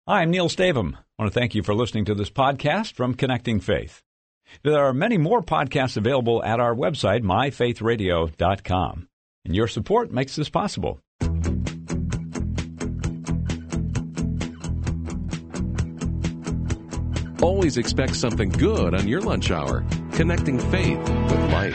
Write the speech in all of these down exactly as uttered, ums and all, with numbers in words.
Hi, I'm Neil Stavum. I want to thank you for listening to this podcast from Connecting Faith. There are many more podcasts available at our website, my faith radio dot com. And your support makes this possible. Always expect something good on your lunch hour. Connecting Faith with life.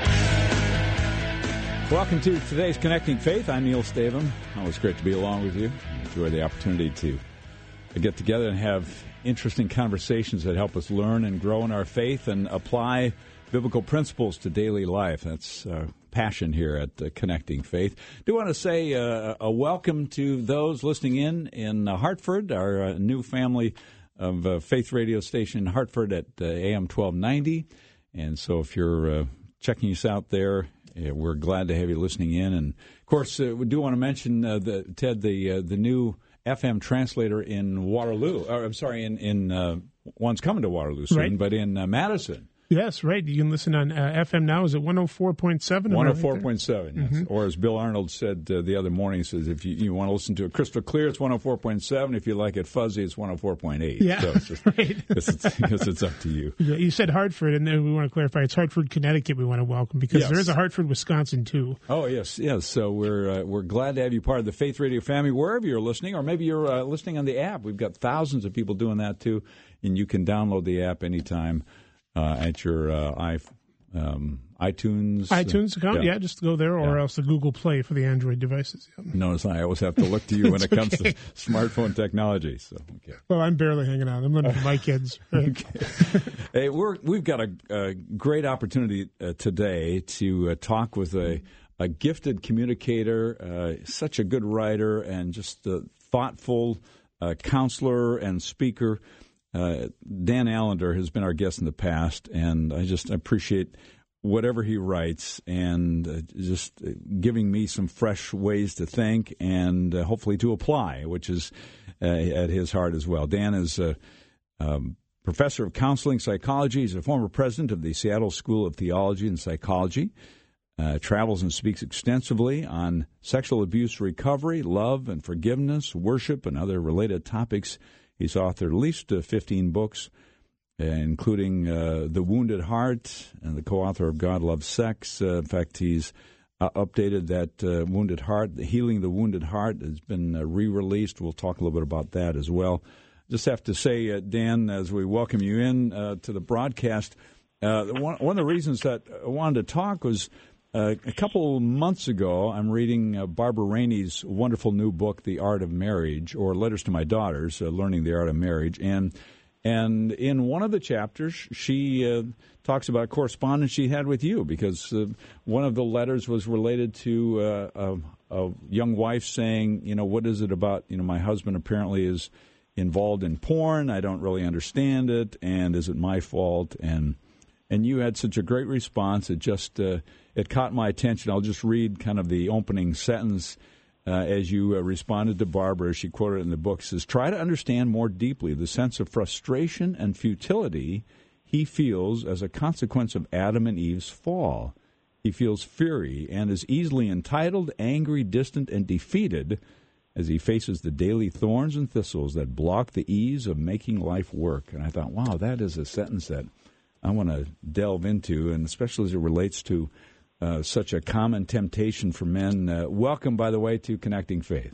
Welcome to today's Connecting Faith. I'm Neil Stavum. Always great to be along with you. I enjoy the opportunity to get together and have interesting conversations that help us learn and grow in our faith and apply biblical principles to daily life. That's our passion here at uh, Connecting Faith. I do want to say uh, a welcome to those listening in in uh, Hartford, our uh, new family of uh, Faith radio station Hartford at uh, A M twelve ninety. And so if you're uh, checking us out there, uh, we're glad to have you listening in. And, of course, uh, we do want to mention, uh, the, Ted, the uh, the new F M translator in Waterloo. Or, I'm sorry, in, in uh, one's coming to Waterloo soon, right. but in uh, Madison. Yes, right. You can listen on uh, F M now. Is it one oh four point seven? one oh four point seven, yes. Mm-hmm. Or as Bill Arnold said uh, the other morning, he says, if you, you want to listen to it crystal clear, it's one oh four point seven. If you like it fuzzy, it's one oh four point eight. Yeah, so it's just, right. It's, it's, it's, it's up to you. You said Hartford, and then we want to clarify it's Hartford, Connecticut we want to welcome, because yes. there is a Hartford, Wisconsin, too. Oh, yes, yes. So we're uh, we're glad to have you part of the Faith Radio family, wherever you're listening, or maybe you're uh, listening on the app. We've got thousands of people doing that, too, and you can download the app anytime. Uh, at your uh, i um, iTunes iTunes account, yeah. yeah, just go there, or yeah. else the Google Play for the Android devices. Yeah. Notice I always have to look to you when it comes okay. to smartphone technology. So, okay. Well, I'm barely hanging on. I'm learning from my kids. Right? Okay. Hey, we're we've got a, a great opportunity uh, today to uh, talk with a a gifted communicator, uh, such a good writer, and just a thoughtful uh, counselor and speaker. Uh, Dan Allender has been our guest in the past, and I just appreciate whatever he writes and uh, just giving me some fresh ways to think and uh, hopefully to apply, which is uh, at his heart as well. Dan is a um, professor of counseling psychology. He's a former president of the Seattle School of Theology and Psychology, uh, travels and speaks extensively on sexual abuse recovery, love and forgiveness, worship, and other related topics. He's authored at least uh, fifteen books, uh, including uh, The Wounded Heart, and the co-author of God Loves Sex. Uh, in fact, he's uh, updated that uh, Wounded Heart. Healing the Wounded Heart has been uh, re-released. We'll talk a little bit about that as well. Just have to say, uh, Dan, as we welcome you in uh, to the broadcast, uh, one, one of the reasons that I wanted to talk was Uh, a couple months ago, I'm reading uh, Barbara Rainey's wonderful new book, The Art of Marriage, or Letters to My Daughters, uh, Learning the Art of Marriage. And and in one of the chapters, she uh, talks about correspondence she had with you, because uh, one of the letters was related to uh, a, a young wife saying, you know, what is it about, you know, my husband apparently is involved in porn. I don't really understand it. And is it my fault? And And you had such a great response. It just uh, it caught my attention. I'll just read kind of the opening sentence uh, as you uh, responded to Barbara. She quoted it in the book. It says, "Try to understand more deeply the sense of frustration and futility he feels as a consequence of Adam and Eve's fall. He feels fury and is easily entitled, angry, distant, and defeated as he faces the daily thorns and thistles that block the ease of making life work." And I thought, wow, that is a sentence that I want to delve into, and especially as it relates to uh, such a common temptation for men. Uh, welcome, by the way, to Connecting Faith.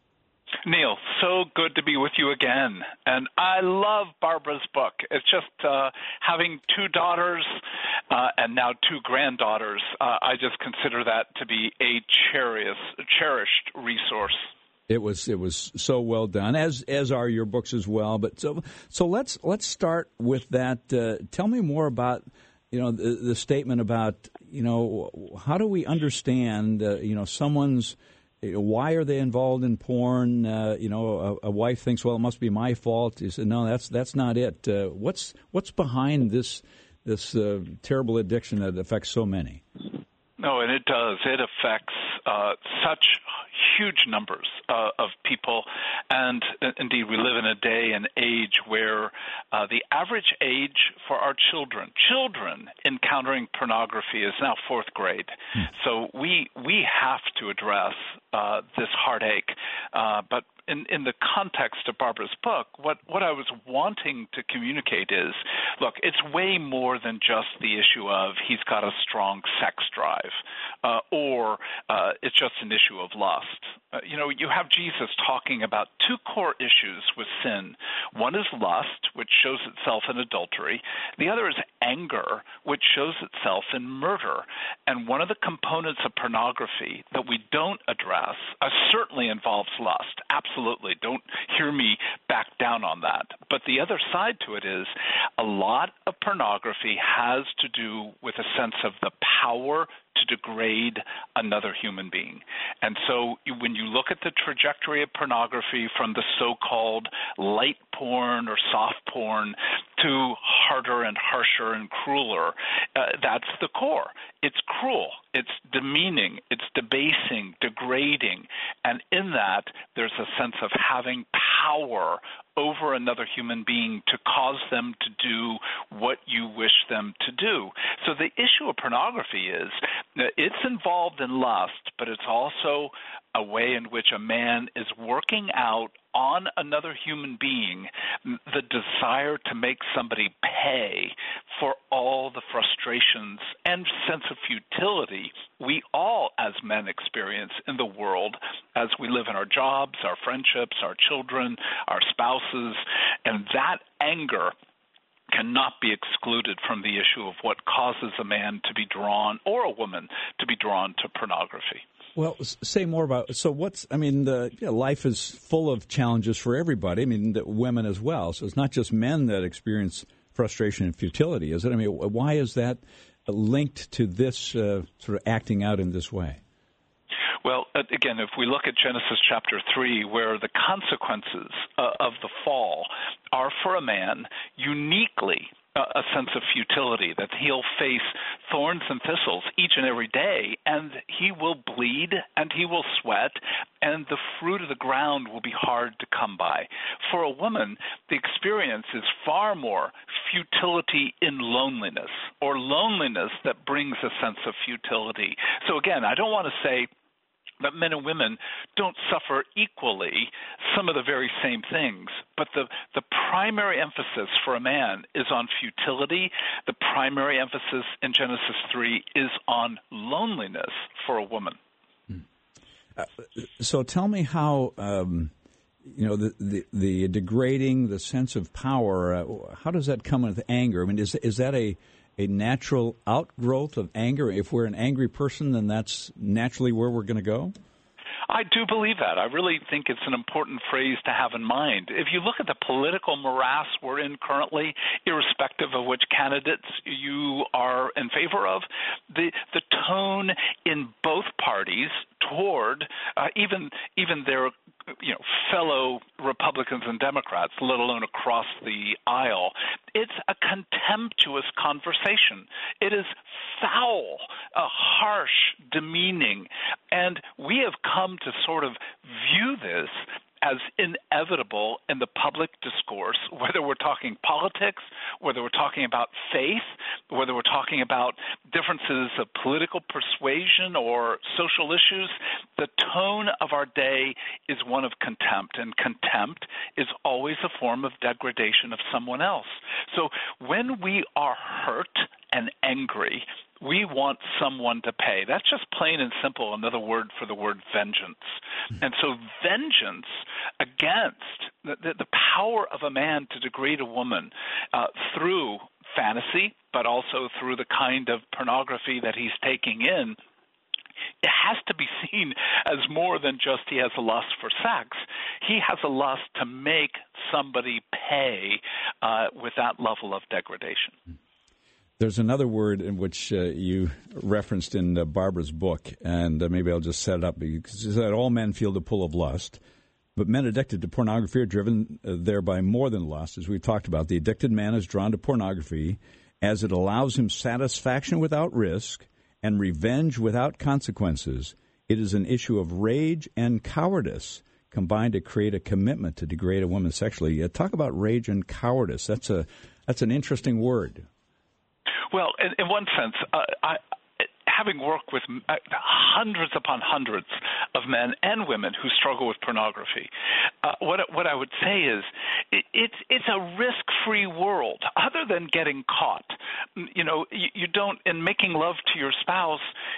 Neil, so good to be with you again. And I love Barbara's book. It's just uh, having two daughters uh, and now two granddaughters. Uh, I just consider that to be a cherished, cherished resource. It was it was so well done, as as are your books as well. But so so let's let's start with that. Uh, tell me more about you know the, the statement about you know how do we understand uh, you know someone's you know, why are they involved in porn? Uh, you know, a, a wife thinks, well, it must be my fault. You said, no, that's that's not it. Uh, what's what's behind this this uh, terrible addiction that affects so many? No, and it does. It affects uh, such huge numbers uh, of people. And uh, indeed, we live in a day and age where uh, the average age for our children, children encountering pornography is now fourth grade. Hmm. So we we have to address uh, this heartache. Uh, but in, in the context of Barbara's book, what, what I was wanting to communicate is, look, it's way more than just the issue of he's got a strong sex drive, uh, or uh, it's just an issue of lust. Uh, you know, you have Jesus talking about two core issues with sin. One is lust, which shows itself in adultery. The other is anger, which shows itself in murder. And one of the components of pornography that we don't address uh, certainly involves lust. Absolutely. Don't hear me back down on that. But the other side to it is a lot of pornography has to do with a sense of the power to degrade another human being. And so when you look at the trajectory of pornography from the so-called light porn or soft porn to harder and harsher and crueler, uh, that's the core. It's cruel. It's demeaning. It's debasing, degrading. And in that, there's a sense of having power over another human being to cause them to do what you wish them to do. So the issue of pornography is that it's involved in lust, but it's also a way in which a man is working out on another human being the desire to make somebody pay for all the frustrations and sense of futility we all as men experience in the world as we live in our jobs, our friendships, our children, our spouses, and that anger cannot be excluded from the issue of what causes a man to be drawn, or a woman to be drawn to pornography. Well, say more about, so what's, I mean, the, you know, life is full of challenges for everybody, I mean, the women as well. So it's not just men that experience frustration and futility, is it? I mean, why is that linked to this uh, sort of acting out in this way? Well, again, if we look at Genesis chapter three, where the consequences uh, of the fall are for a man uniquely a sense of futility, that he'll face thorns and thistles each and every day, and he will bleed and he will sweat, and the fruit of the ground will be hard to come by. For a woman, the experience is far more futility in loneliness, or loneliness that brings a sense of futility. So again, I don't want to say that men and women don't suffer equally some of the very same things. But the, the primary emphasis for a man is on futility. The primary emphasis in Genesis three is on loneliness for a woman. Uh, so tell me how, um, you know, the, the, the degrading, the sense of power, uh, how does that come with anger? I mean, is is that a a natural outgrowth of anger? If we're an angry person, then that's naturally where we're going to go? I do believe that. I really think it's an important phrase to have in mind. If you look at the political morass we're in currently, irrespective of which candidates you are in favor of, the the tone in both parties toward uh, even even their you know fellow Republicans and Democrats, let alone across the aisle, it's a contemptuous conversation. It is foul, uh, harsh, demeaning, and we have come to sort of view this as inevitable in the public discourse, whether we're talking politics, whether we're talking about faith, whether we're talking about differences of political persuasion or social issues. The tone of our day is one of contempt, and contempt is always a form of degradation of someone else. So when we are hurt and angry, we want someone to pay. That's just plain and simple another word for the word vengeance. And so vengeance against the, the, the power of a man to degrade a woman uh, through fantasy, but also through the kind of pornography that he's taking in, it has to be seen as more than just he has a lust for sex. He has a lust to make somebody pay uh, with that level of degradation. There's another word in which uh, you referenced in uh, Barbara's book, and uh, maybe I'll just set it up, because it said all men feel the pull of lust, but men addicted to pornography are driven uh, thereby more than lust. As we've talked about, the addicted man is drawn to pornography as it allows him satisfaction without risk and revenge without consequences. It is an issue of rage and cowardice combined to create a commitment to degrade a woman sexually. Uh, talk about rage and cowardice. That's a that's an interesting word. Well, in, in one sense, uh, I, having worked with hundreds upon hundreds of men and women who struggle with pornography, uh, what what I would say is it, it's it's a risk-free world. Other than getting caught, you know, you, you don't in making love to your spouse,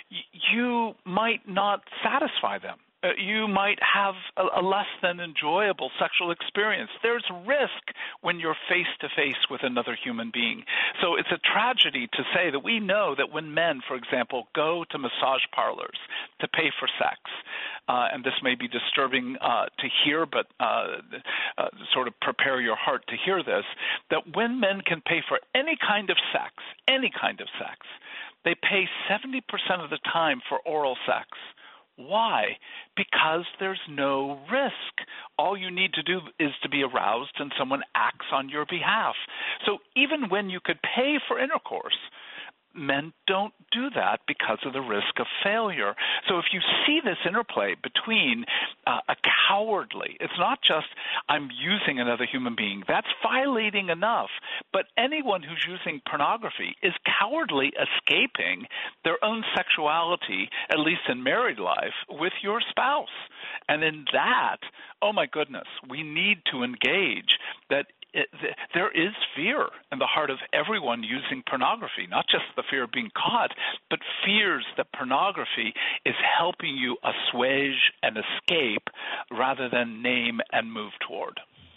you might not satisfy them. Uh, you might have a, a less than enjoyable sexual experience. There's risk when you're face-to-face with another human being. So it's a tragedy to say that we know that when men, for example, go to massage parlors to pay for sex, uh, and this may be disturbing uh, to hear, but uh, uh, sort of prepare your heart to hear this, that when men can pay for any kind of sex, any kind of sex, they pay seventy percent of the time for oral sex. Why? Because there's no risk. All you need to do is to be aroused and someone acts on your behalf. So even when you could pay for intercourse, men don't do that because of the risk of failure. So if you see this interplay between uh, a cowardly, it's not just I'm using another human being, that's violating enough, but anyone who's using pornography is cowardly escaping their own sexuality, at least in married life, with your spouse. And in that, oh my goodness, we need to engage that It, there is fear in the heart of everyone using pornography, not just the fear of being caught, but fears that pornography is helping you assuage and escape rather than name and move toward.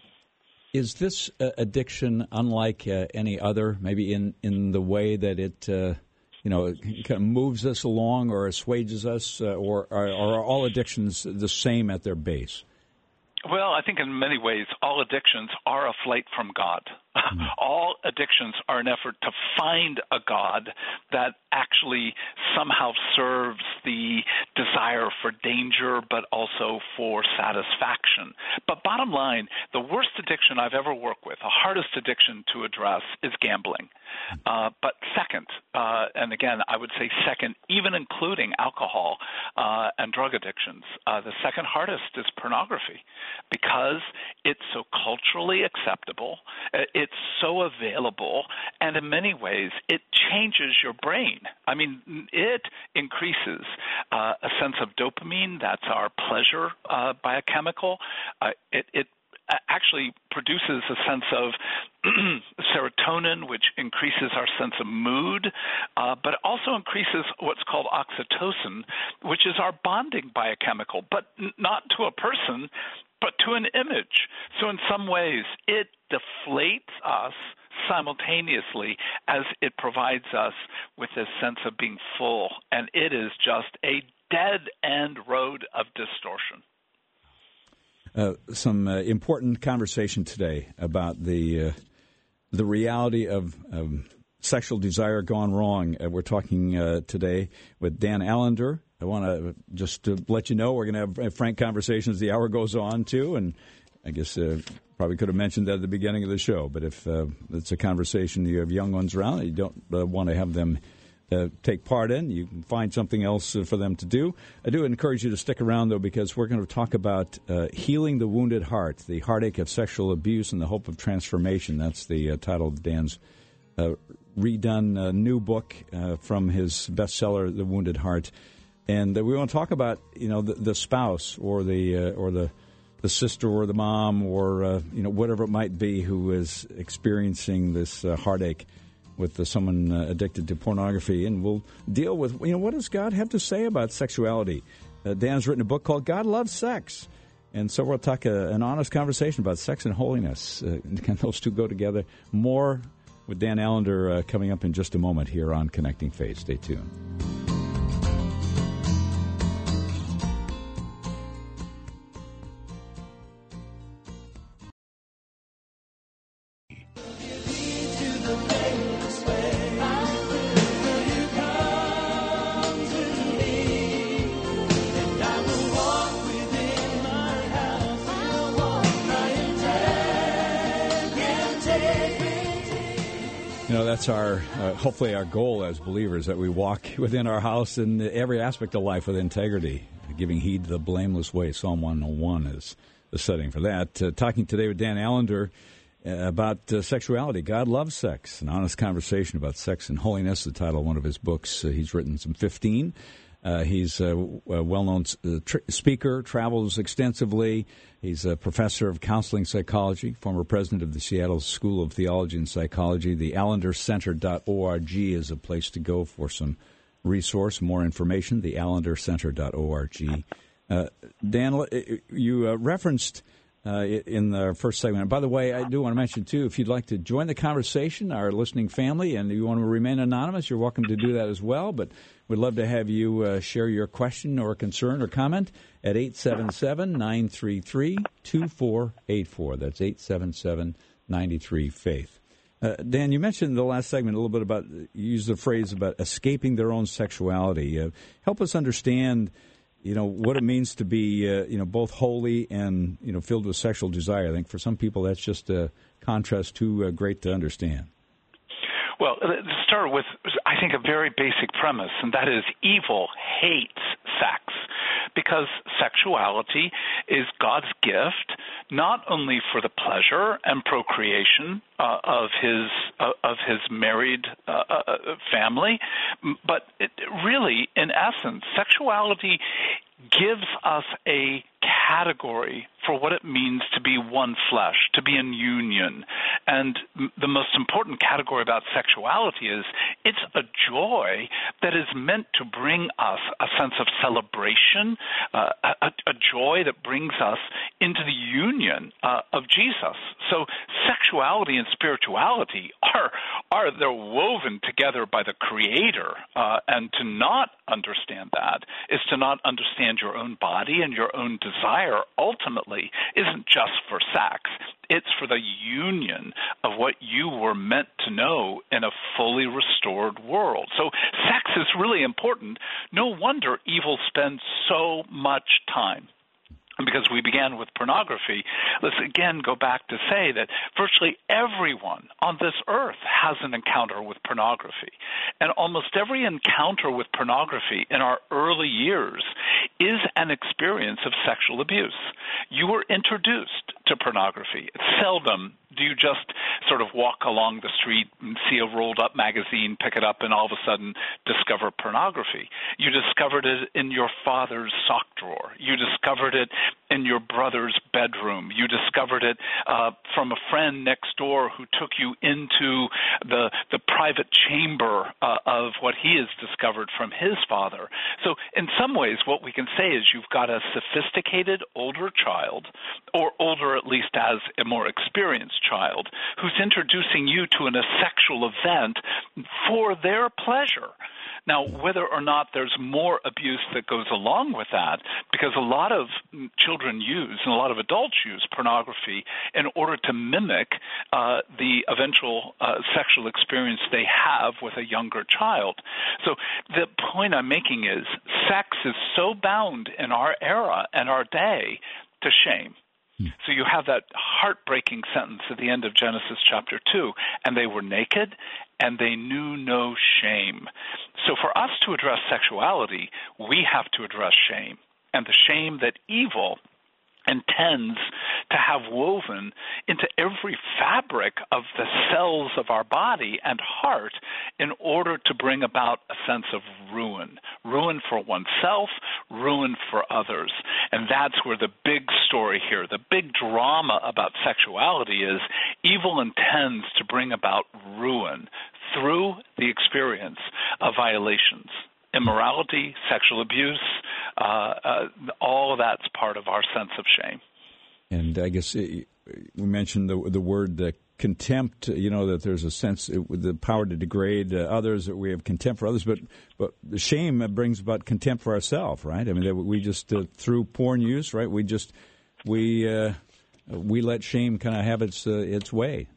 Is this uh, addiction unlike uh, any other, maybe in, in the way that it, uh, you know, it kind of moves us along or assuages us, uh, or, or, or are all addictions the same at their base? Well, I think in many ways all addictions are a flight from God. Mm-hmm. All addictions are an effort to find a God that actually somehow serves the desire for danger but also for satisfaction. But bottom line, the worst addiction I've ever worked with, the hardest addiction to address, is gambling. Uh, but second, uh, and again, I would say second, even including alcohol uh, and drug addictions, uh, the second hardest is pornography because it's so culturally acceptable, it's so available, and in many ways it changes your brain. I mean, it increases uh, a sense of dopamine, that's our pleasure uh, biochemical. Uh, it, it actually produces a sense of serotonin, which increases our sense of mood, uh, but it also increases what's called oxytocin, which is our bonding biochemical, but n- not to a person, but to an image. So in some ways, it deflates us simultaneously as it provides us with this sense of being full, and it is just a dead-end road of distortion. Uh, some uh, important conversation today about the uh, the reality of um, sexual desire gone wrong. Uh, we're talking uh, today with Dan Allender. I want to just to let you know we're going to have frank conversations as the hour goes on, too, and I guess uh, probably could have mentioned that at the beginning of the show, but if uh, it's a conversation you have young ones around, you don't uh, want to have them Uh, take part in, you can find something else uh, for them to do. I do encourage you to stick around, though, because we're going to talk about uh, healing the wounded heart, the heartache of sexual abuse and the hope of transformation. That's the uh, title of Dan's uh, redone uh, new book uh, from his bestseller, The Wounded Heart. And uh, we want to talk about, you know, the, the spouse or the uh, or the the sister or the mom or uh, you know whatever it might be who is experiencing this uh, heartache with uh, someone uh, addicted to pornography, and we'll deal with, you know, what does God have to say about sexuality? Uh, Dan's written a book called God Loves Sex, and so we'll talk uh, an honest conversation about sex and holiness. Uh, can those two go together? More with Dan Allender uh, coming up in just a moment here on Connecting Faith. Stay tuned. That's our, uh, hopefully our goal as believers, that we walk within our house in every aspect of life with integrity, giving heed to the blameless way. Psalm one oh one is the setting for that. Uh, talking today with Dan Allender, about uh, sexuality. God loves sex. An honest conversation about sex and holiness, the title of one of his books. Uh, he's written some fifteen. Uh, he's a, a well-known uh, tr- speaker, travels extensively. He's a professor of counseling psychology, former president of the Seattle School of Theology and Psychology. The allender center dot org is a place to go for some resource, more information, the allender center dot org. Uh, Dan, you uh, referenced uh, in the first segment. And by the way, I do want to mention, too, if you'd like to join the conversation, our listening family, and you want to remain anonymous, you're welcome to do that as well. But we'd love to have you uh, share your question or concern or comment at eight seven seven, nine three three, two four eight four. That's eight seven seven, nine three, faith. Uh, Dan, you mentioned in the last segment a little bit about, you used the phrase about escaping their own sexuality. Uh, help us understand, you know, what it means to be, uh, you know, both holy and, you know, filled with sexual desire. I think for some people that's just a contrast too uh, great to understand. Well, to start with, I think, a very basic premise, and that is evil hates sex, because sexuality is God's gift, not only for the pleasure and procreation uh, of his uh, of his married uh, uh, family, but it really, in essence, sexuality gives us a category for what it means to be one flesh, to be in union. And the most important category about sexuality is it's a joy that is meant to bring us a sense of celebration, uh, a, a joy that brings us into the union uh, of Jesus. So sexuality and spirituality are, are they're woven together by the Creator, uh, and to not understand that is to not understand your own body, and your own desire ultimately isn't just for sex. It's for the union of what you were meant to know in a fully restored world. So sex is really important. No wonder evil spends so much time. Because we began with pornography, let's again go back to say that virtually everyone on this earth has an encounter with pornography. And almost every encounter with pornography in our early years is an experience of sexual abuse. You were introduced to pornography. It's seldom do you just sort of walk along the street and see a rolled-up magazine, pick it up, and all of a sudden discover pornography. You discovered it in your father's sock drawer. You discovered it in your brother's bedroom. You discovered it uh, from a friend next door who took you into the the private chamber uh, of what he has discovered from his father. So in some ways, what we can say is you've got a sophisticated older child, or older at least as a more experienced child, who's introducing you to an, a sexual event for their pleasure. Now, whether or not there's more abuse that goes along with that, because a lot of children use and a lot of adults use pornography in order to mimic uh, the eventual uh, sexual experience they have with a younger child. So the point I'm making is sex is so bound in our era and our day to shame. So you have that heartbreaking sentence at the end of Genesis chapter two, and they were naked and they knew no shame. So for us to address sexuality, we have to address shame, and the shame that evil intends to have woven into every fabric of the cells of our body and heart in order to bring about a sense of ruin, ruin for oneself, ruin for others. And that's where the big story here, the big drama about sexuality is evil intends to bring about ruin through the experience of violations. Immorality, sexual abuse, uh, uh, all of that's part of our sense of shame. And I guess it, we mentioned the the word uh, contempt. You know, that there's a sense it, with the power to degrade uh, others, that we have contempt for others. But but the shame brings about contempt for ourselves, right? I mean, that we just uh, through porn use, right? We just we uh, we let shame kind of have its uh, its way.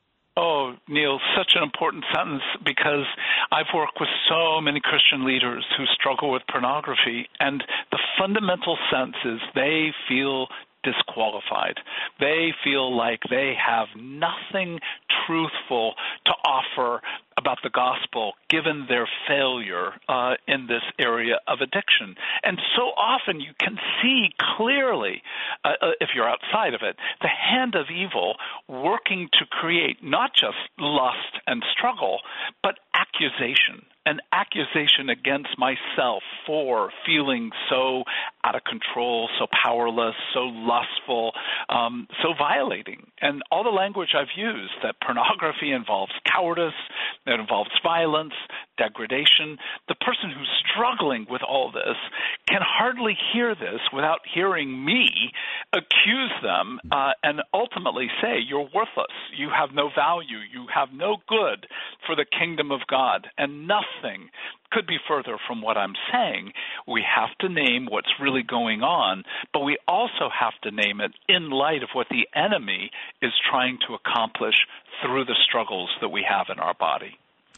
Oh, Neil, such an important sentence, because I've worked with so many Christian leaders who struggle with pornography, and the fundamental sense is they feel disqualified. They feel like they have nothing truthful to offer about the gospel, given their failure uh, in this area of addiction. And so often you can see clearly, uh, if you're outside of it, the hand of evil working to create not just lust and struggle, but accusation. An accusation against myself for feeling so out of control, so powerless, so lustful, um, so violating. And all the language I've used, that pornography involves cowardice, it involves violence, degradation. The person who's struggling with all this can hardly hear this without hearing me accuse them uh, and ultimately say, you're worthless, you have no value, you have no good for the kingdom of God, and nothing could be further from what I'm saying. We have to name what's really going on, but we also have to name it in light of what the enemy is trying to accomplish through the struggles that we have in our body.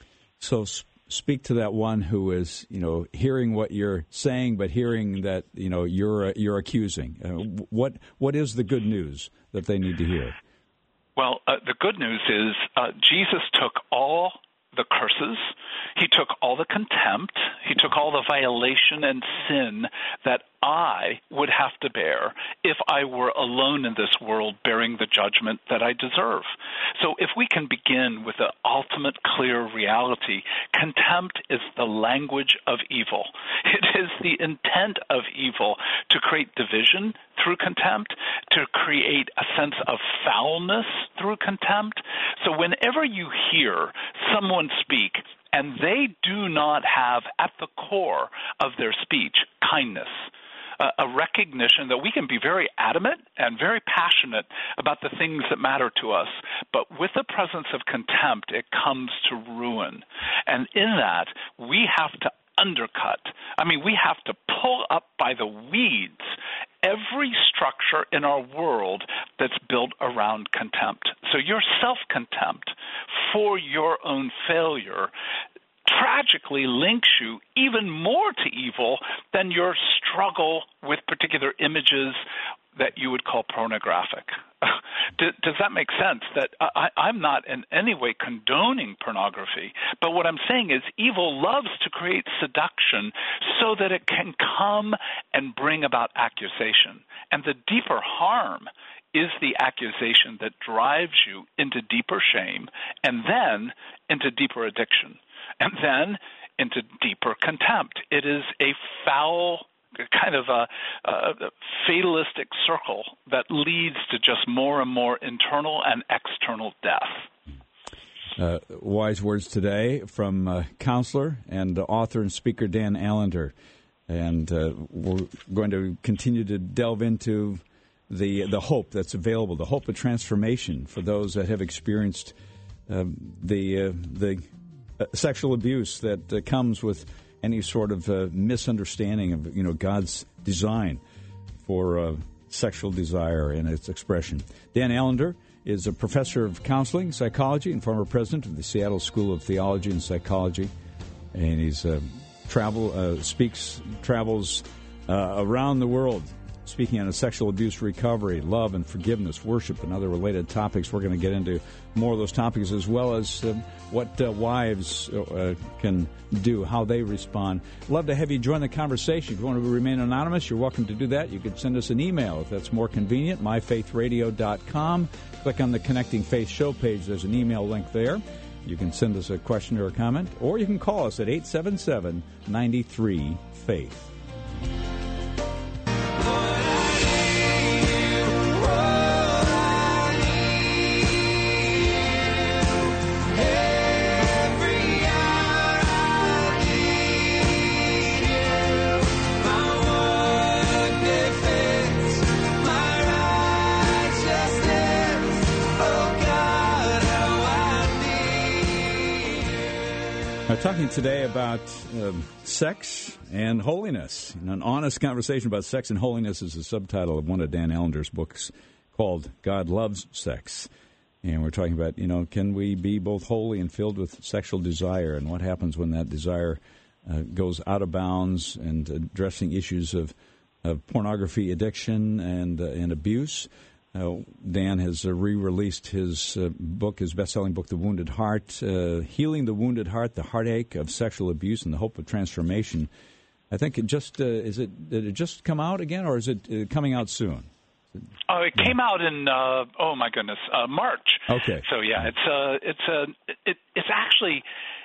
So speak to that one who is, you know, hearing what you're saying, but hearing that, you know, you're uh, you're accusing. Uh, what what is the good news that they need to hear? Well, uh, the good news is uh, Jesus took all the curses, he took all the contempt, he took all the violation and sin that I would have to bear if I were alone in this world bearing the judgment that I deserve. So if we can begin with the ultimate clear reality, contempt is the language of evil. It is the intent of evil to create division through contempt, to create a sense of foulness through contempt. So whenever you hear someone speak and they do not have at the core of their speech kindness, Uh, a recognition that we can be very adamant and very passionate about the things that matter to us, but with the presence of contempt, it comes to ruin. And in that, we have to undercut. I mean, we have to pull up by the weeds every structure in our world that's built around contempt. So your self-contempt for your own failure tragically links you even more to evil than your struggle with particular images that you would call pornographic. Does that make sense? That I, I'm not in any way condoning pornography, but what I'm saying is evil loves to create seduction so that it can come and bring about accusation. And the deeper harm is the accusation that drives you into deeper shame and then into deeper addiction, and then into deeper contempt. It is a foul, kind of a, a fatalistic circle that leads to just more and more internal and external death. Uh, wise words today from uh, counselor and author and speaker Dan Allender. And uh, we're going to continue to delve into the the hope that's available, the hope of transformation for those that have experienced uh, the uh, the uh, sexual abuse that uh, comes with any sort of uh, misunderstanding of, you know, God's design for uh, sexual desire and its expression. Dan Allender is a professor of counseling, psychology, and former president of the Seattle School of Theology and Psychology. And he's uh, travel uh, speaks travels uh, around the world, speaking on sexual abuse recovery, love and forgiveness, worship, and other related topics. We're going to get into more of those topics, as well as uh, what uh, wives uh, can do, how they respond. Love to have you join the conversation. If you want to remain anonymous, you're welcome to do that. You can send us an email if that's more convenient, my faith radio dot com. Click on the Connecting Faith show page. There's an email link there. You can send us a question or a comment, or you can call us at eight seven seven, nine three, faith. We're talking today about um, sex and holiness. You know, an honest conversation about sex and holiness is the subtitle of one of Dan Allender's books called God Loves Sex. And we're talking about, you know, can we be both holy and filled with sexual desire, and what happens when that desire uh, goes out of bounds, and addressing issues of, of pornography addiction and, uh, and abuse. Uh, Dan has uh, re-released his uh, book, his best-selling book, The Wounded Heart, uh, Healing the Wounded Heart, the Heartache of Sexual Abuse and the Hope of Transformation. I think it just, uh, is it, did it just come out again, or is it uh, coming out soon? Uh, it came out in, uh, oh my goodness, uh, March. Okay. So yeah, it's a, it's a, it, it's actually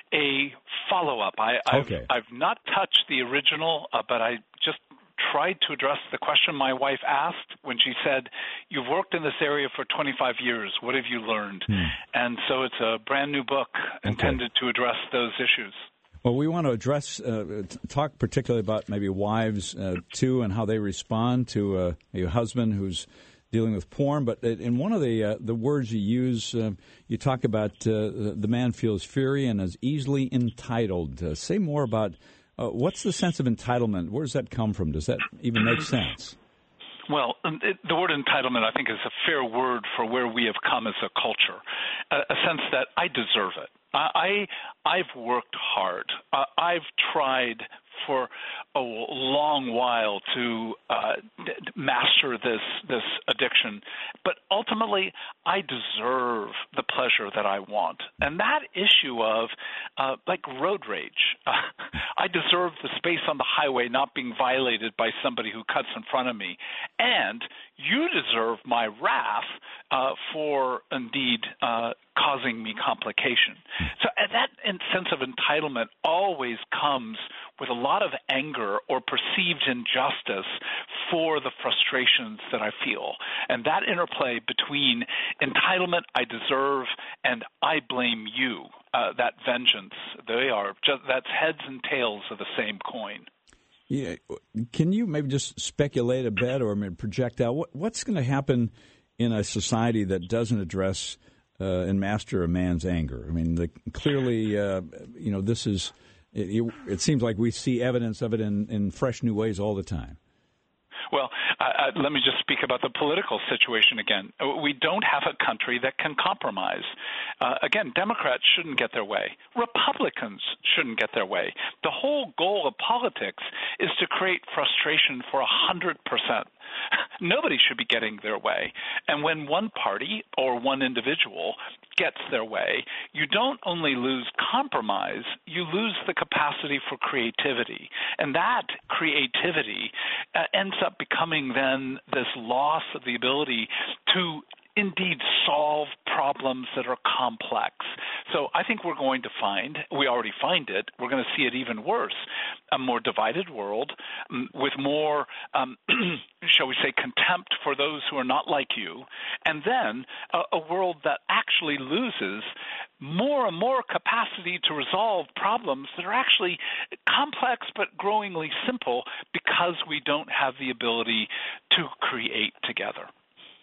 a follow-up. I, I've, okay. I've not touched the original, uh, but I just tried to address the question my wife asked when she said, "You've worked in this area for twenty-five years. What have you learned?" Hmm. And so it's a brand new book intended okay. to address those issues. Well, we want to address, uh, talk particularly about maybe wives, uh, too, and how they respond to uh, a husband who's dealing with porn. But in one of the uh, the words you use, uh, you talk about uh, the man feels fury and is easily entitled. Uh, say more about uh, what's the sense of entitlement? Where does that come from? Does that even make sense? Well, it, the word entitlement, I think, is a fair word for where we have come as a culture, a, a sense that I deserve it. I, I've worked hard. Uh, I've tried for a long while to uh, d- master this this addiction, but ultimately I deserve the pleasure that I want. And that issue of uh, like road rage, uh, I deserve the space on the highway not being violated by somebody who cuts in front of me, and you deserve my wrath uh, for indeed uh, causing me complication. So that sense of entitlement always comes with a lot of anger or perceived injustice for the frustrations that I feel. And that interplay between entitlement, I deserve, and I blame you, uh, that vengeance, they are just, that's heads and tails of the same coin. Yeah. Can you maybe just speculate a bit or maybe project out what, what's going to happen in a society that doesn't address uh, and master a man's anger? I mean, the, clearly, uh, you know, this is, it, it seems like we see evidence of it in, in fresh new ways all the time. Well, uh, let me just speak about the political situation again. We don't have a country that can compromise. Uh, again, Democrats shouldn't get their way. Republicans shouldn't get their way. The whole goal of politics is to create frustration for one hundred percent. Nobody should be getting their way. And when one party or one individual gets their way, you don't only lose compromise, you lose the capacity for creativity. And that creativity uh, ends up becoming then this loss of the ability to indeed solve problems that are complex. So I think we're going to find, we already find it, we're going to see it even worse, a more divided world um, with more, um, shall we say, contempt for those who are not like you, and then a, a world that actually loses more and more capacity to resolve problems that are actually complex but growingly simple because we don't have the ability to create together.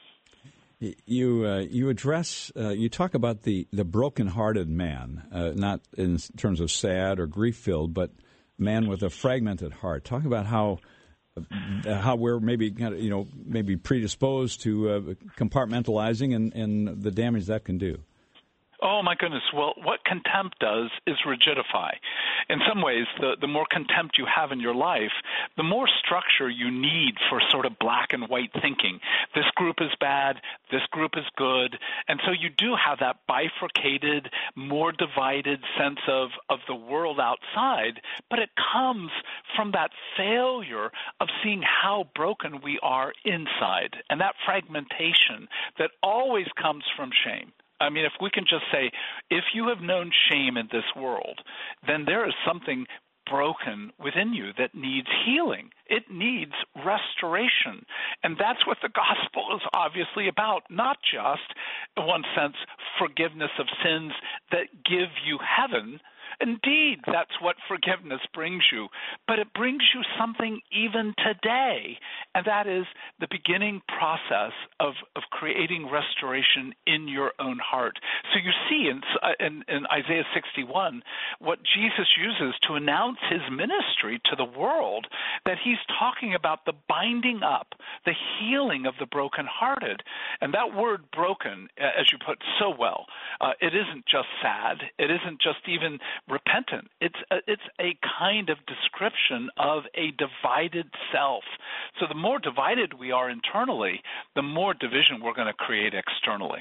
You uh, you address uh, you talk about the, the broken-hearted man, uh, not in terms of sad or grief-filled, but man with a fragmented heart. Talk about how uh, how we're maybe kind of, you know maybe predisposed to uh, compartmentalizing and, and the damage that can do. Oh, my goodness. Well, what contempt does is rigidify. In some ways, the, the more contempt you have in your life, the more structure you need for sort of black and white thinking. This group is bad, this group is good. And so you do have that bifurcated, more divided sense of, of the world outside, but it comes from that failure of seeing how broken we are inside, and that fragmentation that always comes from shame. I mean, if we can just say, if you have known shame in this world, then there is something broken within you that needs healing. It needs restoration. And that's what the gospel is obviously about, not just, in one sense, forgiveness of sins that give you heaven. Indeed, that's what forgiveness brings you. But it brings you something even today, and that is the beginning process of, of creating restoration in your own heart. So you see in, in, in Isaiah sixty-one what Jesus uses to announce his ministry to the world, that he's talking about the binding up, the healing of the brokenhearted. And that word broken, as you put so well, uh, it isn't just sad. It isn't just even repentant. It's a, it's a kind of description of a divided self. So the more divided we are internally, the more division we're going to create externally.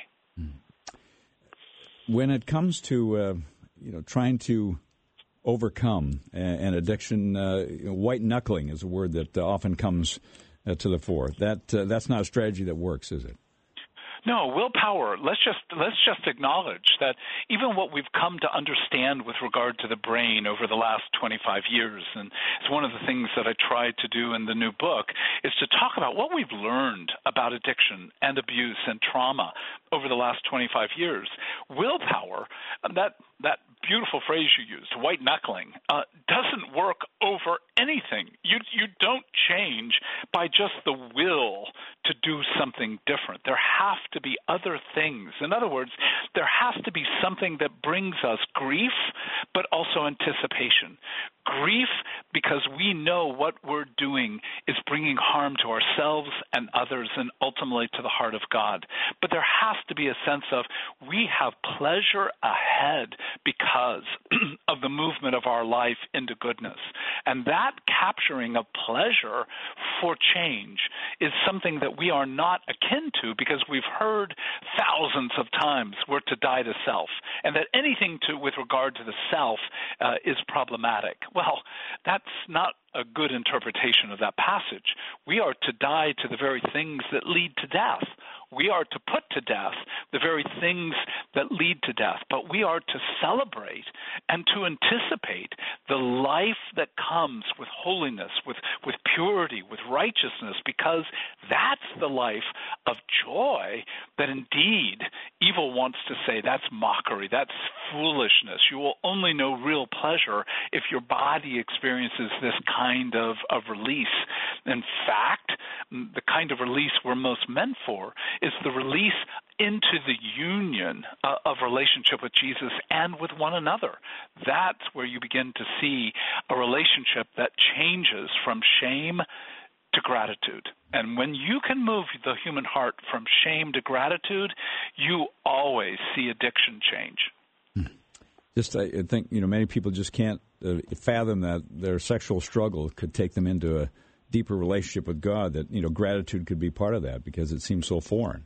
When it comes to uh, you know trying to overcome an addiction, uh, you know, white knuckling is a word that uh, often comes uh, to the fore. That uh, that's not a strategy that works, is it? No, willpower. Let's just let's just acknowledge that even what we've come to understand with regard to the brain over the last twenty-five years, and it's one of the things that I tried to do in the new book, is to talk about what we've learned about addiction and abuse and trauma over the last twenty-five years. Willpower, that that beautiful phrase you used, white knuckling, uh, doesn't work over anything. You you don't change by just the will to do something different. There have to be other things. In other words, there has to be something that brings us grief, but also anticipation. Grief because we know what we're doing is bringing harm to ourselves and others and ultimately to the heart of God. But there has to be a sense of we have pleasure ahead because of the movement of our life into goodness. And that capturing of pleasure for change is something that we are not akin to because we've heard thousands of times we're to die to self and that anything to with regard to the self uh, is problematic. Well, that's not a good interpretation of that passage. We are to die to the very things that lead to death. We are to put to death the very things that lead to death, but we are to celebrate and to anticipate the life that comes with holiness, with, with purity, with righteousness, because that's the life of joy that indeed evil wants to say that's mockery, that's foolishness. You will only know real pleasure if your body experiences this kind of, of release. In fact, the kind of release we're most meant for is the release into the union uh, of relationship with Jesus and with one another. That's where you begin to see a relationship that changes from shame to gratitude. And when you can move the human heart from shame to gratitude, you always see addiction change. Just, I think, you know, many people just can't uh, fathom that their sexual struggle could take them into a deeper relationship with God, that, you know, gratitude could be part of that because it seems so foreign.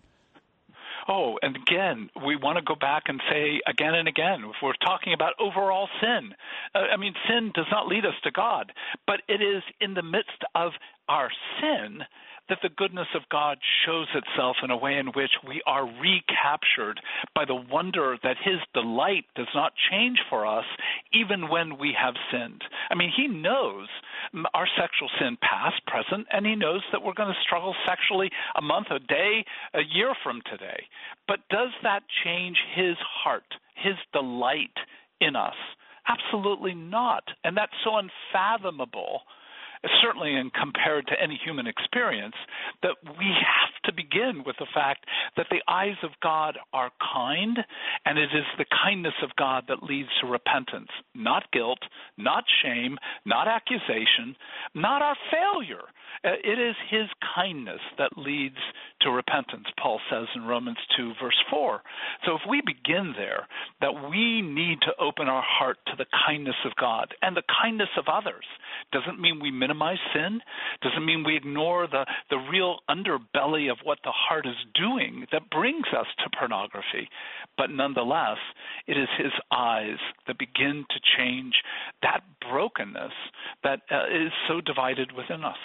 Oh, and again, we want to go back and say again and again, if we're talking about overall sin, uh, I mean, sin does not lead us to God, but it is in the midst of our sin that the goodness of God shows itself in a way in which we are recaptured by the wonder that his delight does not change for us even when we have sinned. I mean, he knows our sexual sin past, present, and he knows that we're going to struggle sexually a month, a day, a year from today. But does that change his heart, his delight in us? Absolutely not. And that's so unfathomable, certainly in compared to any human experience, that we have to begin with the fact that the eyes of God are kind, and it is the kindness of God that leads to repentance, not guilt, not shame, not accusation, not our failure. It is his kindness that leads to repentance, Paul says in Romans two, verse four. So if we begin there, that we need to open our heart to the kindness of God and the kindness of others, doesn't mean we minimize sin, doesn't mean we ignore the, the real underbelly of what the heart is doing that brings us to pornography. But nonetheless, it is his eyes that begin to change that brokenness that uh, is so divided within us.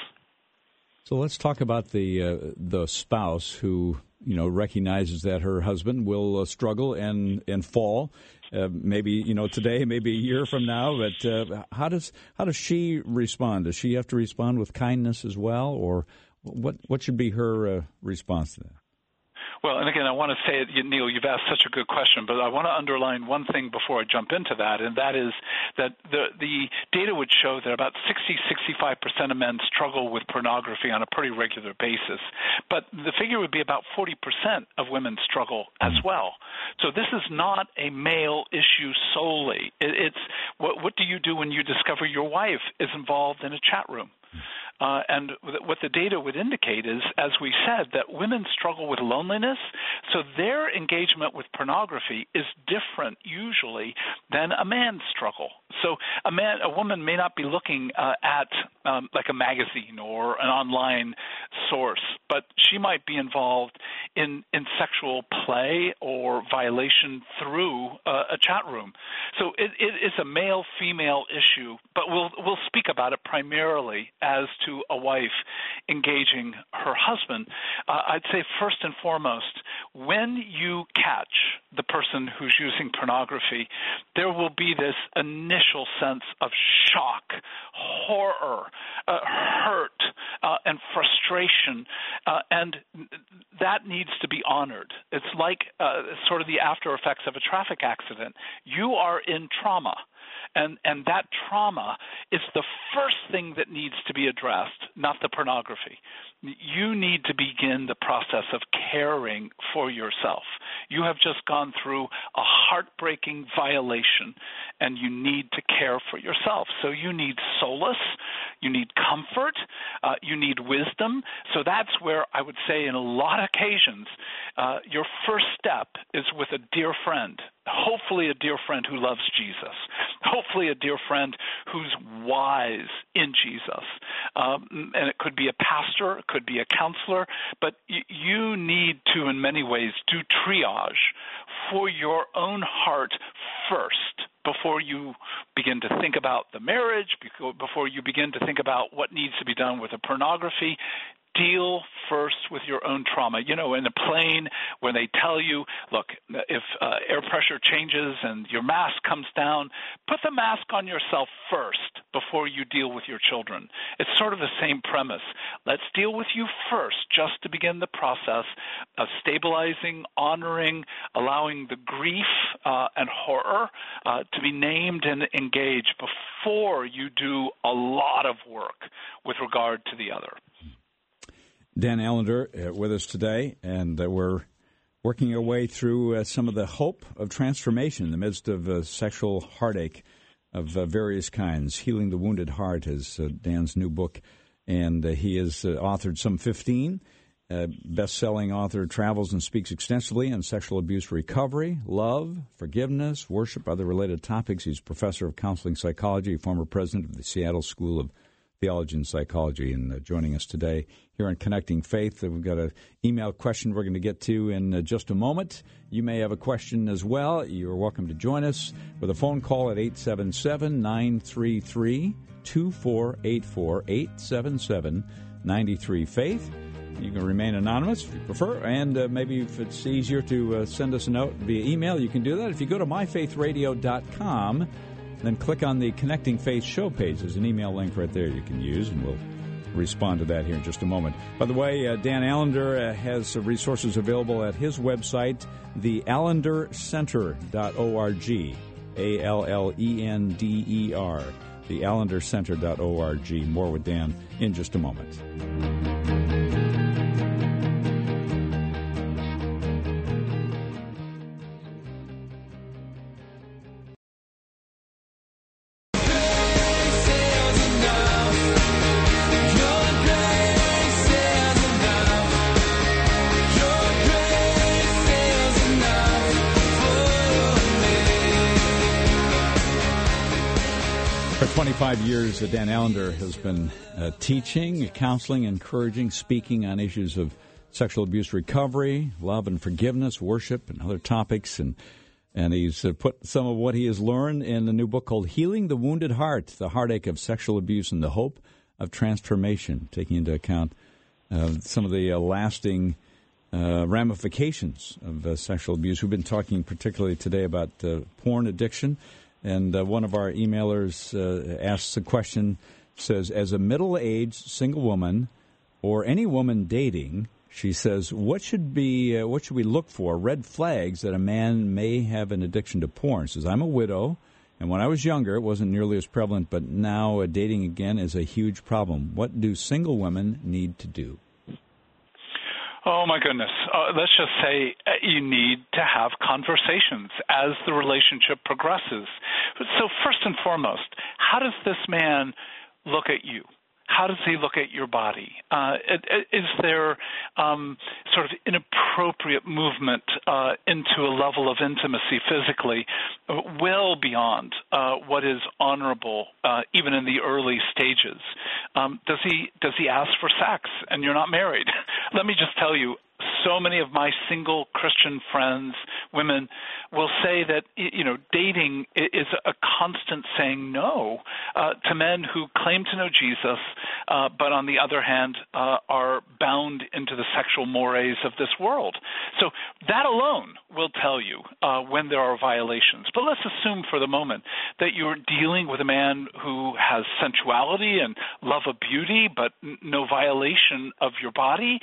So let's talk about the uh, the spouse who, you know, recognizes that her husband will uh, struggle and and fall, uh, maybe, you know, today, maybe a year from now. But uh, how does how does she respond? Does she have to respond with kindness as well, or what what should be her uh, response to that? Well, and again, I want to say, Neil, you've asked such a good question, but I want to underline one thing before I jump into that, and that is that the the data would show that about sixty, sixty-five percent of men struggle with pornography on a pretty regular basis. But the figure would be about forty percent of women struggle as well. So this is not a male issue solely. It, it's what, what do you do when you discover your wife is involved in a chat room? Uh, and what the data would indicate is, as we said, that women struggle with loneliness, so their engagement with pornography is different usually than a man's struggle. So a man, a woman may not be looking uh, at um, like a magazine or an online source, but she might be involved in, in sexual play or violation through uh, a chat room. So it, it is a male-female issue, but we'll we'll speak about it primarily as to a wife engaging her husband. Uh, I'd say first and foremost, when you catch the person who's using pornography, there will be this initial sense of shock, horror, uh, hurt, uh, and frustration, uh, and that needs to be honored. It's like uh, sort of the after effects of a traffic accident. You are in trauma. And and that trauma is the first thing that needs to be addressed, not the pornography. You need to begin the process of caring for yourself. You have just gone through a heartbreaking violation, and you need to care for yourself. So you need solace, you need comfort, uh, you need wisdom. So that's where I would say in a lot of occasions, uh, your first step is with a dear friend, hopefully a dear friend who loves Jesus, hopefully a dear friend who's wise in Jesus. Um, and it could be a pastor, it could be a counselor, but y- you need to, in many ways, do triage for your own heart first before you begin to think about the marriage, before you begin to think about what needs to be done with the pornography. Deal first with your own trauma. You know, in a plane, when they tell you, look, if uh, air pressure changes and your mask comes down, put the mask on yourself first before you deal with your children. It's sort of the same premise. Let's deal with you first, just to begin the process of stabilizing, honoring, allowing the grief uh, and horror uh, to be named and engaged before you do a lot of work with regard to the other. Dan Allender uh, with us today, and uh, we're working our way through uh, some of the hope of transformation in the midst of uh, sexual heartache of uh, various kinds. Healing the Wounded Heart is uh, Dan's new book, and uh, he has uh, authored some fifteen. Uh, best-selling author, travels and speaks extensively on sexual abuse recovery, love, forgiveness, worship, other related topics. He's professor of counseling psychology, former president of the Seattle School of Theology and Psychology, and uh, joining us today here on Connecting Faith. We've got an email question we're going to get to in uh, just a moment. You may have a question as well. You're welcome to join us with a phone call at eight seven seven, nine three three, two four eight four, eight seven seven, nine three, faith. You can remain anonymous if you prefer, and uh, maybe if it's easier to uh, send us a note via email, you can do that. If you go to my faith radio dot com, then click on the Connecting Faith show page. There's an email link right there you can use, and we'll respond to that here in just a moment. By the way, uh, Dan Allender uh, has uh, resources available at his website, the allender center dot org, A L L E N D E R, the allender center dot org. More with Dan in just a moment. twenty-five years, uh, Dan Allender has been uh, teaching, counseling, encouraging, speaking on issues of sexual abuse recovery, love and forgiveness, worship, and other topics. And and he's uh, put some of what he has learned in a new book called Healing the Wounded Heart, the Heartache of Sexual Abuse and the Hope of Transformation, taking into account uh, some of the uh, lasting uh, ramifications of uh, sexual abuse. We've been talking particularly today about uh, porn addiction. And uh, one of our emailers uh, asks a question, says, as a middle-aged single woman or any woman dating, she says, what should be, uh, what should we look for, red flags that a man may have an addiction to porn? She says, I'm a widow, and when I was younger, it wasn't nearly as prevalent, but now uh, dating again is a huge problem. What do single women need to do? Oh, my goodness. Uh, let's just say you need to have conversations as the relationship progresses. So first and foremost, how does this man look at you? How does he look at your body? Uh, is there um, sort of inappropriate movement uh, into a level of intimacy physically well beyond uh, what is honorable, uh, even in the early stages? Um, does he does he ask for sex and you're not married? Let me just tell you, so many of my single Christian friends, women, will say that, you know, dating is a constant saying no uh, to men who claim to know Jesus, uh, but on the other hand uh, are bound into the sexual mores of this world. So that alone will tell you uh, when there are violations. But let's assume for the moment that you're dealing with a man who has sensuality and love of beauty, but no violation of your body.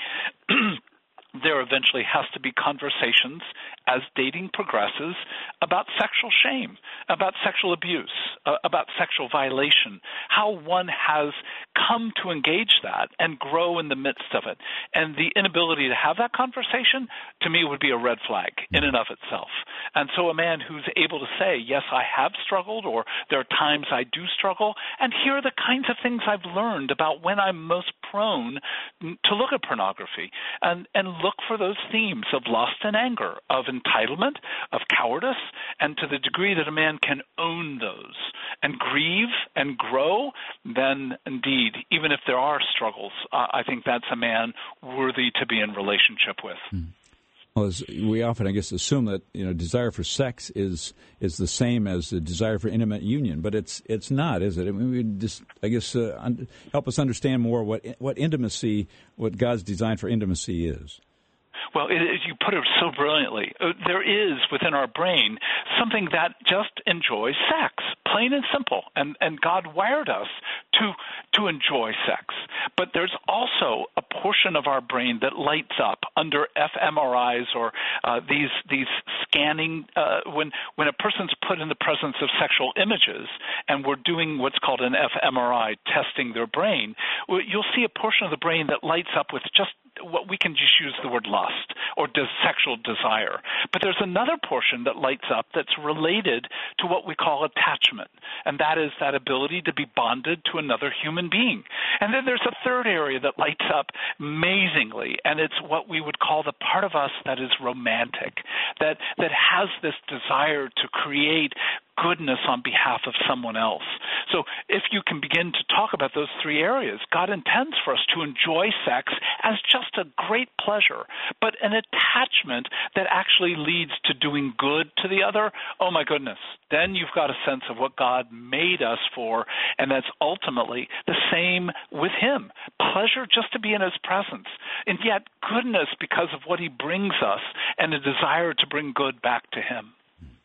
There eventually has to be conversations as dating progresses about sexual shame, about sexual abuse, uh, about sexual violation, how one has come to engage that and grow in the midst of it. And the inability to have that conversation, to me, would be a red flag in and of itself. And so a man who's able to say, yes, I have struggled, or there are times I do struggle, and here are the kinds of things I've learned about when I'm most prone to look at pornography, and, and look for those themes of lust and anger, of entitlement, of cowardice, and to the degree that a man can own those and grieve and grow, then indeed, even if there are struggles, uh, I think that's a man worthy to be in relationship with. Mm. Well, as we often, I guess, assume that, you know, desire for sex is is the same as the desire for intimate union, but it's it's not, is it? I mean, we just, I guess, uh, un- help us understand more what what intimacy, what God's design for intimacy is. Well, it, you put it so brilliantly. There is within our brain something that just enjoys sex, plain and simple, and, and God wired us to to enjoy sex. But there's also a portion of our brain that lights up under fMRIs or uh, these these scanning uh, when when a person's put in the presence of sexual images, and we're doing what's called an fMRI, testing their brain. You'll see a portion of the brain that lights up with just what we can just use the word lust or does sexual desire. But there's another portion that lights up that's related to what we call attachment, and that is that ability to be bonded to another human being. And then there's a third area that lights up amazingly, and it's what we would call the part of us that is romantic, that that has this desire to create goodness on behalf of someone else. So if you can begin to talk about those three areas, God intends for us to enjoy sex as just a great pleasure, but an attachment that actually leads to doing good to the other. Oh my goodness, then you've got a sense of what God made us for, and that's ultimately the same with Him. Pleasure just to be in His presence, and yet goodness because of what He brings us and a desire to bring good back to Him.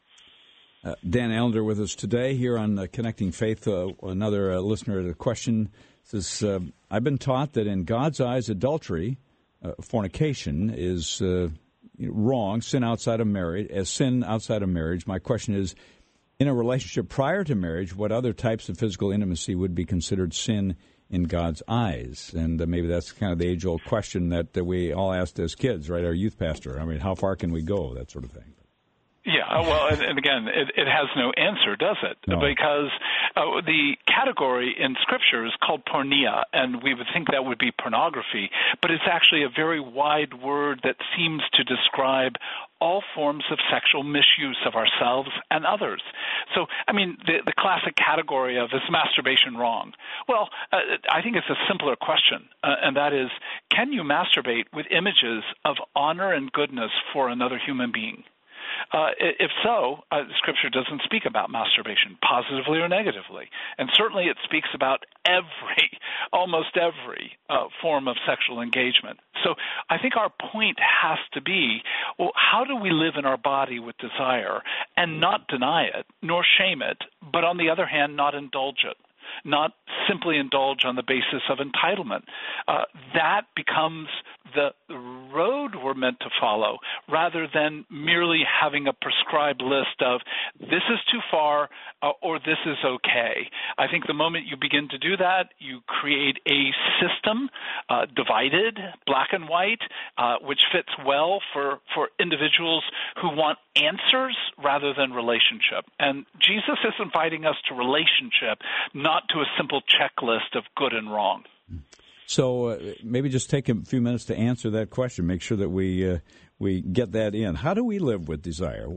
Uh, Dan Allender with us today here on uh, Connecting Faith. Uh, another uh, listener had a question. Says, uh, I've been taught that in God's eyes, adultery, uh, fornication, is uh, wrong, sin outside of marriage, as sin outside of marriage. My question is, in a relationship prior to marriage, what other types of physical intimacy would be considered sin in God's eyes? And uh, maybe that's kind of the age-old question that, that we all asked as kids, right? Our youth pastor. I mean, how far can we go? That sort of thing. Yeah, well, and, and again, it, it has no answer, does it? No. Because uh, the category in Scripture is called porneia, and we would think that would be pornography, but it's actually a very wide word that seems to describe all forms of sexual misuse of ourselves and others. So, I mean, the, the classic category of, is masturbation wrong? Well, uh, I think it's a simpler question, uh, and that is, can you masturbate with images of honor and goodness for another human being? Uh, if so, uh, Scripture doesn't speak about masturbation positively or negatively. And certainly it speaks about every, almost every uh, form of sexual engagement. So I think our point has to be, well, how do we live in our body with desire and not deny it, nor shame it, but on the other hand, not indulge it? Not simply indulge on the basis of entitlement. Uh, that becomes the road we're meant to follow, rather than merely having a prescribed list of this is too far uh, or this is okay. I think the moment you begin to do that, you create a system, uh, divided, black and white, uh, which fits well for, for individuals who want answers rather than relationship. And Jesus is inviting us to relationship, not to a simple checklist of good and wrong. So uh, maybe just take a few minutes to answer that question. Make sure that we uh, we get that in. How do we live with desire?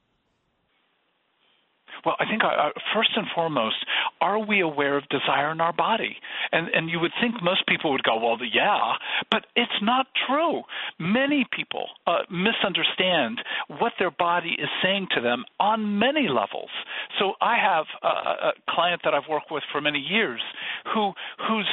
Well, I think uh, first and foremost, are we aware of desire in our body? And and you would think most people would go, well, yeah, but it's not true. Many people uh, misunderstand what their body is saying to them on many levels. So I have a, a client that I've worked with for many years who whose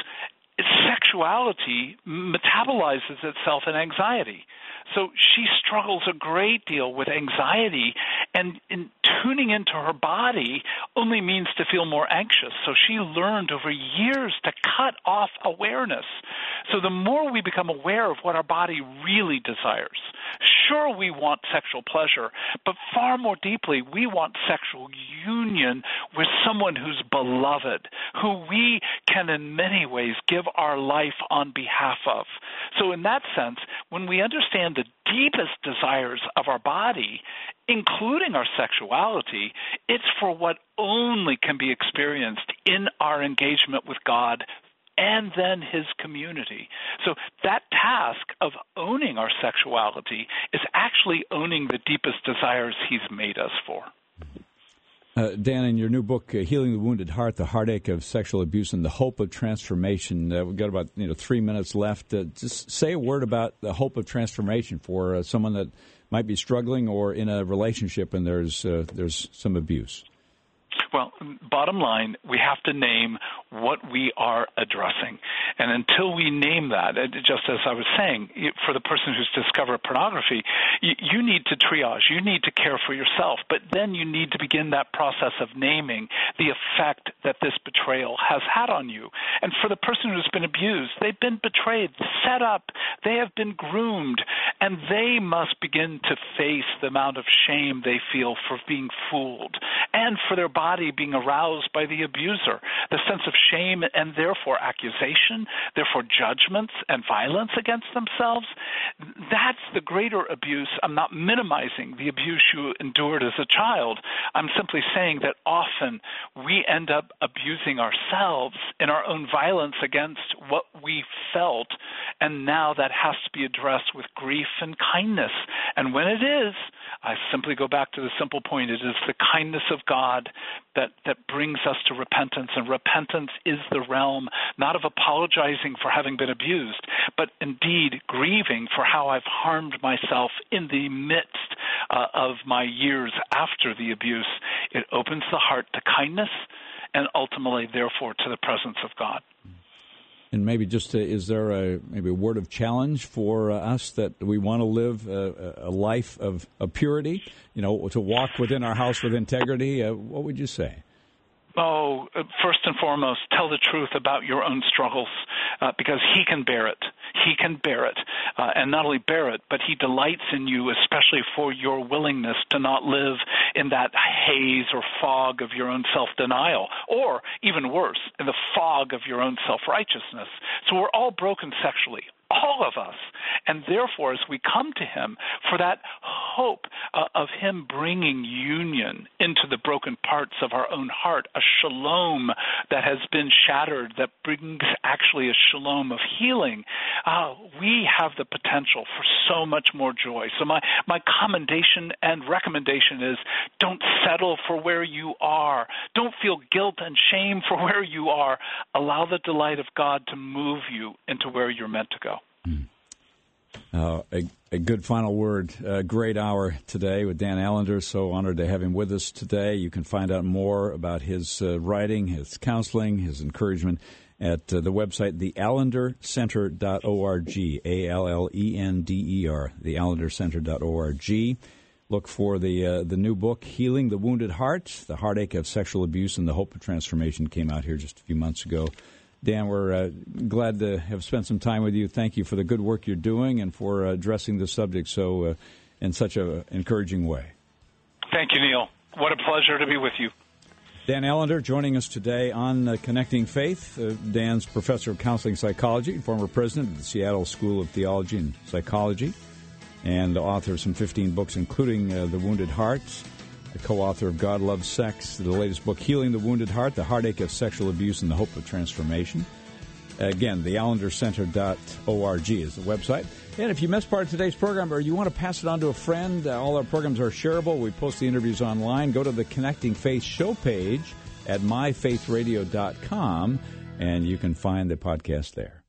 sexuality metabolizes itself in anxiety. So she struggles a great deal with anxiety, and in tuning into her body only means to feel more anxious. So she learned over years to cut off awareness. So the more we become aware of what our body really desires, sure, we want sexual pleasure, but far more deeply, we want sexual union with someone who's beloved, who we can in many ways give our life on behalf of. So in that sense, when we understand the deepest desires of our body, including our sexuality, it's for what only can be experienced in our engagement with God and then his community. So that task of owning our sexuality is actually owning the deepest desires he's made us for. Uh, Dan, in your new book, uh, Healing the Wounded Heart, The Heartache of Sexual Abuse and the Hope of Transformation, uh, we've got about you know three minutes left. Uh, just say a word about the hope of transformation for uh, someone that might be struggling or in a relationship and there's uh, there's some abuse. Well, bottom line, we have to name what we are addressing. And until we name that, just as I was saying, for the person who's discovered pornography, you need to triage. You need to care for yourself. But then you need to begin that process of naming the effect that this betrayal has had on you. And for the person who's been abused, they've been betrayed, set up, they have been groomed, and they must begin to face the amount of shame they feel for being fooled and for their body being aroused by the abuser, the sense of shame and therefore accusation, therefore judgments and violence against themselves. That's the greater abuse. I'm not minimizing the abuse you endured as a child. I'm simply saying that often we end up abusing ourselves in our own violence against what we felt, and now that has to be addressed with grief and kindness. And when it is, I simply go back to the simple point, it is the kindness of God that, that brings us to repentance. And repentance is the realm not of apologizing for having been abused, but indeed grieving for how I've harmed myself in the midst uh, of my years after the abuse. It opens the heart to kindness and ultimately, therefore, to the presence of God. And maybe just uh, is there a maybe a word of challenge for uh, us that we want to live a, a life of, of purity, you know, to walk within our house with integrity? Uh, what would you say? Oh, first and foremost, tell the truth about your own struggles, uh, because he can bear it. He can bear it. Uh, and not only bear it, but he delights in you, especially for your willingness to not live in that haze or fog of your own self-denial, or even worse, in the fog of your own self-righteousness. So we're all broken sexually, all of us. And therefore, as we come to him for that hope uh, of him bringing union into the broken parts of our own heart, a shalom that has been shattered, that brings actually a shalom of healing, uh, we have the potential for so much more joy. So my, my commendation and recommendation is don't settle for where you are. Don't feel guilt and shame for where you are. Allow the delight of God to move you into where you're meant to go. Uh, a, a good final word. Uh, great hour today with Dan Allender. So honored to have him with us today. You can find out more about his uh, writing, his counseling, his encouragement at uh, the website, the allender center dot org, A L L E N D E R, the allender center dot org. Look for the uh, the new book, Healing the Wounded Heart, The Heartache of Sexual Abuse and the Hope of Transformation, came out here just a few months ago. Dan, we're uh, glad to have spent some time with you. Thank you for the good work you're doing and for uh, addressing the subject so uh, in such an encouraging way. Thank you, Neil. What a pleasure to be with you. Dan Allender joining us today on uh, Connecting Faith. Uh, Dan's professor of counseling psychology and former president of the Seattle School of Theology and Psychology, and the author of some fifteen books, including uh, The Wounded Heart, the co-author of God Loves Sex, the latest book, Healing the Wounded Heart, The Heartache of Sexual Abuse and the Hope of Transformation. Again, the allender center dot org is the website. And if you missed part of today's program or you want to pass it on to a friend, uh, all our programs are shareable. We post the interviews online. Go to the Connecting Faith show page at my faith radio dot com, and you can find the podcast there.